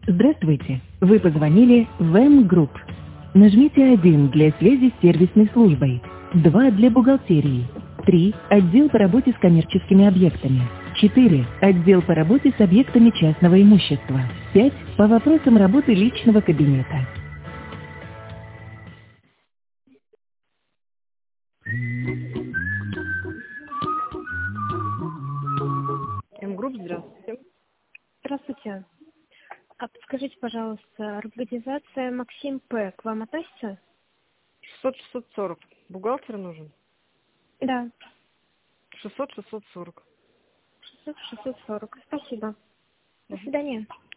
Здравствуйте. Вы позвонили в М-Групп. Нажмите 1 для связи с сервисной службой, 2 для бухгалтерии, 3 отдел по работе с коммерческими объектами, 4 отдел по работе с объектами частного имущества, 5 по вопросам работы личного кабинета. М-Групп, здравствуйте. Здравствуйте. А подскажите, пожалуйста, организация Максим П. к вам относится? 600-640. Бухгалтер нужен? Да, 600-640. 640. Спасибо. До свидания.